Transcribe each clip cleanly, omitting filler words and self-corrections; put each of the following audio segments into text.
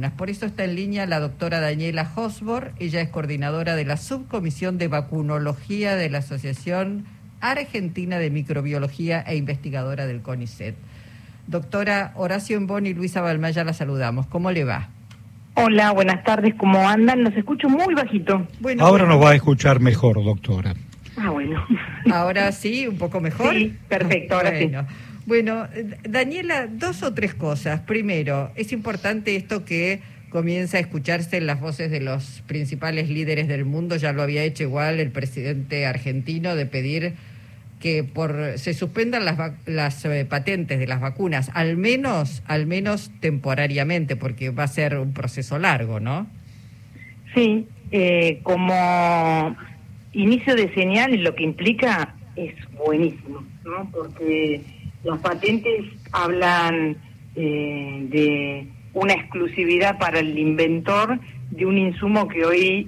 vacunas. Por eso está en línea la doctora Daniela Hosbor. Ella es coordinadora de la Subcomisión de Vacunología de la Asociación Argentina de Microbiología e investigadora del CONICET. Doctora, Horacio Embón y Luisa Balmaya la saludamos. ¿Cómo le va? Hola, buenas tardes. ¿Cómo andan? Los escucho muy bajito. Bueno, ahora nos va a escuchar mejor, doctora. Bueno. ¿Ahora sí? ¿Un poco mejor? Sí, perfecto, ahora sí. Bueno, Daniela, 2 o 3 cosas. Primero, es importante esto que comienza a escucharse en las voces de los principales líderes del mundo. Ya lo había hecho igual el presidente argentino, de pedir que se suspendan las patentes de las vacunas, al menos temporariamente, porque va a ser un proceso largo, ¿no? Sí, como inicio de señal, lo que implica es buenísimo, ¿no? Porque las patentes hablan de una exclusividad para el inventor de un insumo que hoy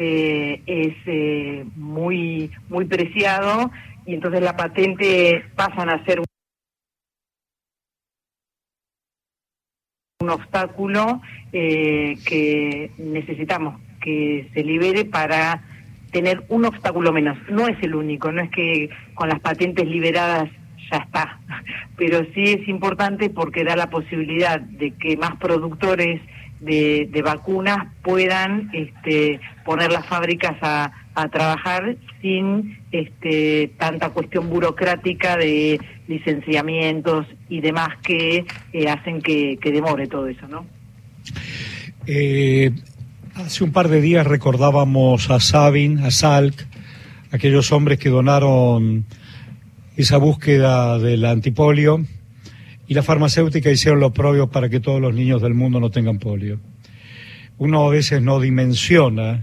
es muy preciado, y entonces la patente pasan a ser un obstáculo que necesitamos que se libere para tener un obstáculo menos. No es el único, no es que con las patentes liberadas ya está, pero sí es importante porque da la posibilidad de que más productores de vacunas puedan poner las fábricas a trabajar sin tanta cuestión burocrática de licenciamientos y demás que hacen que demore todo eso, ¿no? Hace un par de días recordábamos a Sabin, a Salk, aquellos hombres que donaron esa búsqueda del antipolio, y la farmacéutica hicieron lo propio para que todos los niños del mundo no tengan polio. Uno a veces no dimensiona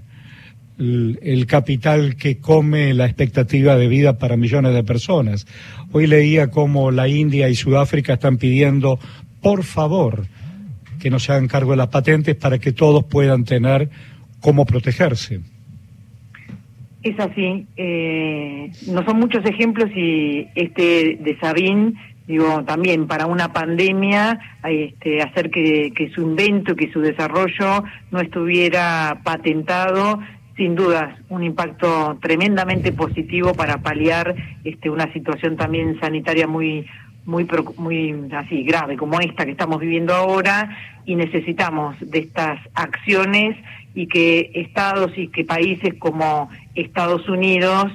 el capital que come la expectativa de vida para millones de personas. Hoy leía cómo la India y Sudáfrica están pidiendo, por favor, que no se hagan cargo de las patentes para que todos puedan tener cómo protegerse. Es así. No son muchos ejemplos, y de Sabin, digo, también para una pandemia, hacer que su invento, que su desarrollo no estuviera patentado, sin duda un impacto tremendamente positivo para paliar una situación también sanitaria muy así grave como esta que estamos viviendo ahora, y necesitamos de estas acciones, y que estados y que países como Estados Unidos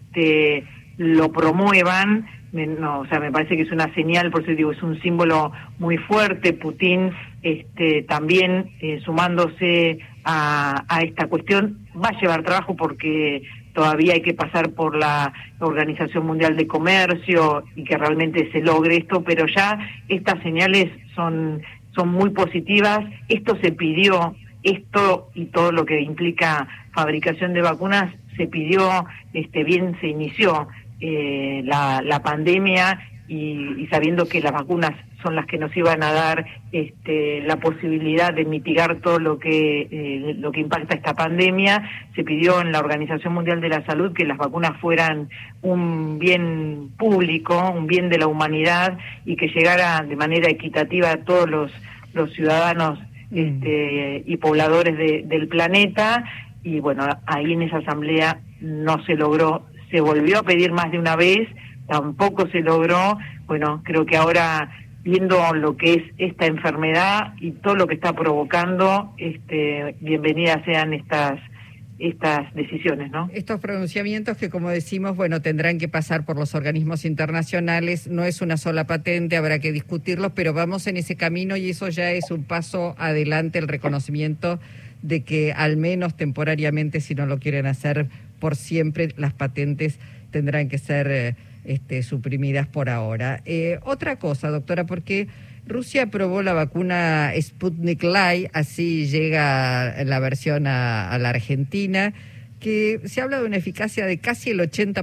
lo promuevan. No, o sea, me parece que es una señal, por eso digo, es un símbolo muy fuerte. Putin también sumándose a esta cuestión. Va a llevar trabajo porque todavía hay que pasar por la Organización Mundial de Comercio y que realmente se logre esto, pero ya estas señales son muy positivas. Esto se pidió, esto y todo lo que implica fabricación de vacunas se pidió, bien se inició la pandemia, y sabiendo que las vacunas son las que nos iban a dar la posibilidad de mitigar todo lo que impacta esta pandemia, se pidió en la Organización Mundial de la Salud que las vacunas fueran un bien público, un bien de la humanidad, y que llegara de manera equitativa a todos los ciudadanos y pobladores del planeta. Y bueno, ahí en esa asamblea no se logró, se volvió a pedir más de una vez, tampoco se logró. Bueno, creo que ahora, viendo lo que es esta enfermedad y todo lo que está provocando, bienvenidas sean estas decisiones, ¿no? Estos pronunciamientos que, como decimos, bueno, tendrán que pasar por los organismos internacionales. No es una sola patente, habrá que discutirlos, pero vamos en ese camino, y eso ya es un paso adelante, el reconocimiento de que al menos temporariamente, si no lo quieren hacer por siempre, las patentes tendrán que ser suprimidas por ahora. Otra cosa, doctora, porque Rusia aprobó la vacuna Sputnik Light, así llega la versión a la Argentina, que se habla de una eficacia de casi el 80%,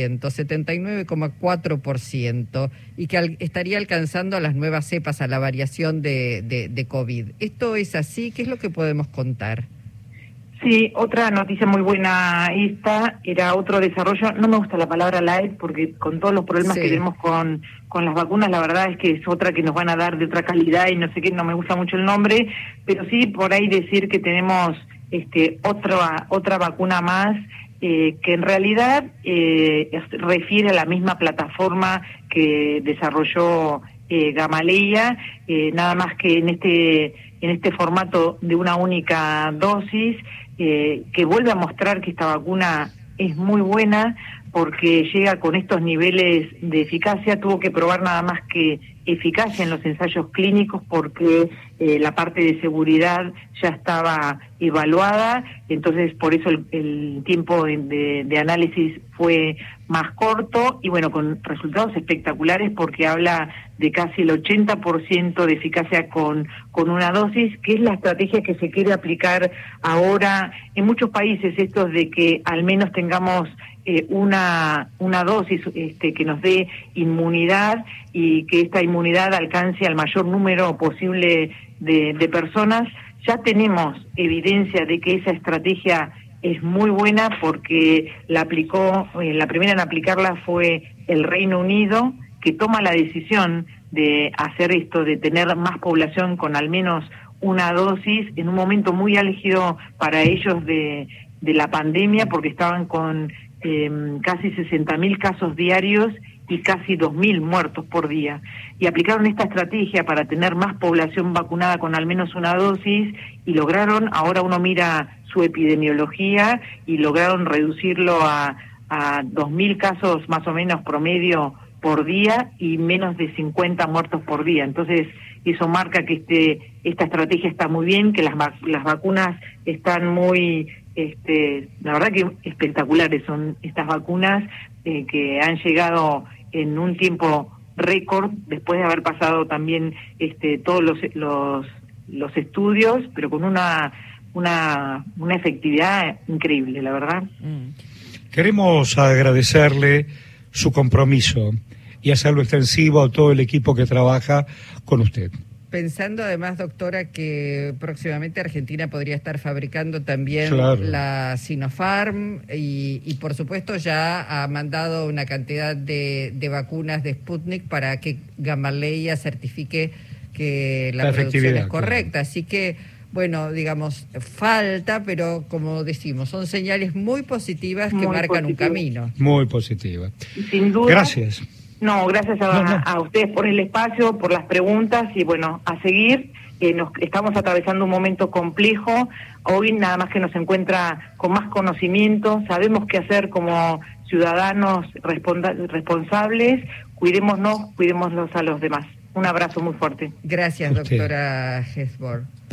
79,4%, y que estaría alcanzando a las nuevas cepas, a la variación de COVID. ¿Esto es así? ¿Qué es lo que podemos contar? Sí, otra noticia muy buena esta, era otro desarrollo, no me gusta la palabra light porque con todos los problemas que tenemos con las vacunas, la verdad es que es otra que nos van a dar de otra calidad y no sé qué, no me gusta mucho el nombre, pero sí por ahí decir que tenemos otra vacuna más que en realidad refiere a la misma plataforma que desarrolló Gamaleya, nada más que en este formato de una única dosis, que vuelve a mostrar que esta vacuna es muy buena porque llega con estos niveles de eficacia. Tuvo que probar nada más que eficacia en los ensayos clínicos porque la parte de seguridad ya estaba evaluada, entonces por eso el tiempo de análisis fue más corto y bueno, con resultados espectaculares porque habla de casi el 80% de eficacia con una dosis, que es la estrategia que se quiere aplicar ahora en muchos países, estos de que al menos tengamos una dosis que nos dé inmunidad y que esta inmunidad alcance al mayor número posible de personas. Ya tenemos evidencia de que esa estrategia es muy buena porque la primera en aplicarla fue el Reino Unido, que toma la decisión de hacer esto, de tener más población con al menos una dosis en un momento muy álgido para ellos de la pandemia, porque estaban con casi 60.000 casos diarios y casi 2.000 muertos por día. Y aplicaron esta estrategia para tener más población vacunada con al menos una dosis y lograron, ahora uno mira su epidemiología y lograron reducirlo a 2.000 casos más o menos promedio por día y menos de 50 muertos por día. Entonces eso marca que esta estrategia está muy bien, que las vacunas están muy, la verdad que espectaculares son estas vacunas que han llegado en un tiempo récord después de haber pasado también todos los estudios, pero con una efectividad increíble, la verdad. Queremos agradecerle su compromiso y hacerlo extensivo a todo el equipo que trabaja con usted. Pensando además, doctora, que próximamente Argentina podría estar fabricando también la Sinopharm y por supuesto ya ha mandado una cantidad de vacunas de Sputnik para que Gamaleya certifique que la producción es correcta. Claro. Así que, bueno, digamos, falta, pero como decimos, son señales muy positivas que marcan un camino. Muy positiva. Sin duda. Gracias. No, gracias a ustedes por el espacio, por las preguntas y bueno, a seguir. Estamos atravesando un momento complejo. Hoy nada más que nos encuentra con más conocimiento. Sabemos qué hacer como ciudadanos responsables. Cuidémonos a los demás. Un abrazo muy fuerte. Gracias, doctora Hesburgh.